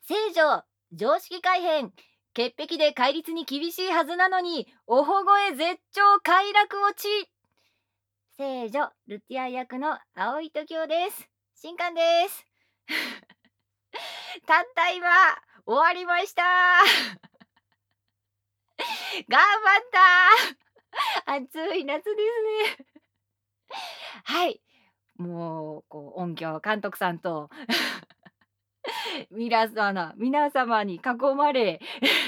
聖女常識改変、潔癖で戒律に厳しいはずなのにおほ声絶頂快楽落ち。聖女ルティア役の青井時夫です。新刊です。たった今終わりました。頑張った。暑い夏ですね。はい、もう音響監督さんと皆様に囲まれ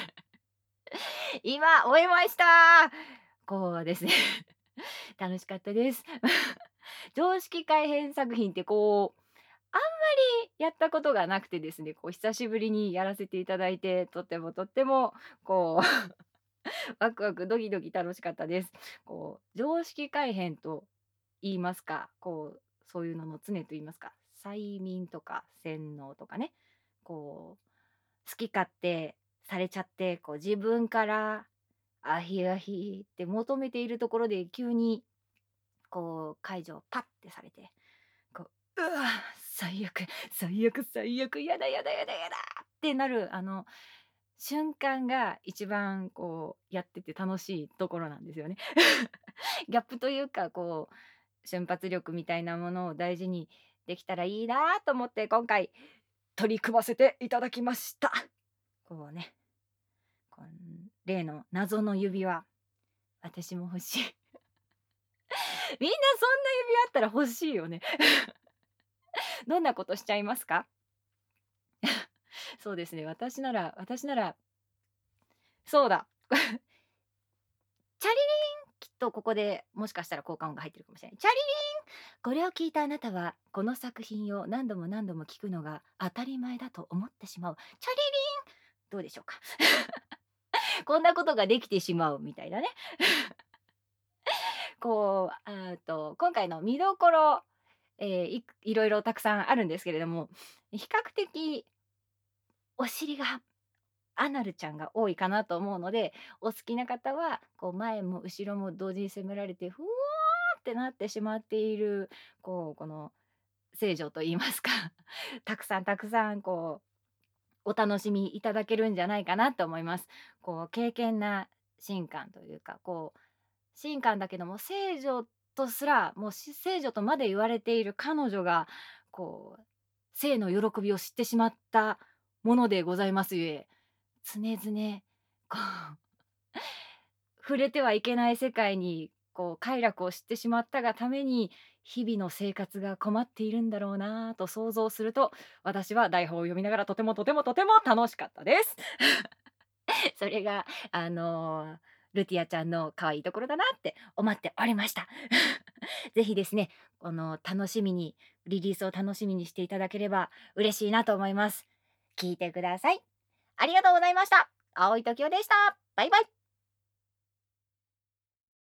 今終えました。こうですね楽しかったです。常識改変作品ってあんまりやったことがなくてですね、久しぶりにやらせていただいて、とってもこうワクワクドキドキ楽しかったです。常識改変と言いますか、そういうのの常と言いますか、催眠とか洗脳とかね、好き勝手されちゃって、自分からアヒアヒって求めているところで急に解除をパッてされて、うわ最悪最悪最悪やだやだやだやだってなる瞬間が一番やってて楽しいところなんですよね。ギャップというか瞬発力みたいなものを大事にできたらいいなと思って今回取り組ませていただきました。こうね、こう例の謎の指輪、私も欲しい。みんなそんな指輪あったら欲しいよね。どんなことしちゃいますか？そうですね、私ならそうだ。チャリリン、きっとここでもしかしたら効果音が入ってるかもしれない。チャリリン、これを聞いたあなたはこの作品を何度も何度も聞くのが当たり前だと思ってしまう。チャリリン、どうでしょうか？こんなことができてしまうみたいなね。今回の見どころ、いろいろたくさんあるんですけれども、比較的お尻がアナルちゃんが多いかなと思うので、お好きな方は前も後ろも同時に責められてふわーってなってしまっているこの聖女と言いますかたくさんたくさんお楽しみいただけるんじゃないかなと思います。敬虔な神官というか神官だけども聖女とすらもう聖女とまで言われている彼女がこう性の喜びを知ってしまったものでございますゆえ、常々触れてはいけない世界に快楽を知ってしまったがために日々の生活が困っているんだろうなと想像すると、私は台本を読みながらとてもとてもとても楽しかったです。それがルティアちゃんの可愛いところだなって思っておりました。ぜひですね、楽しみにリリースを楽しみにしていただければ嬉しいなと思います。聞いてください。ありがとうございました。青井時代でした。バイバイ。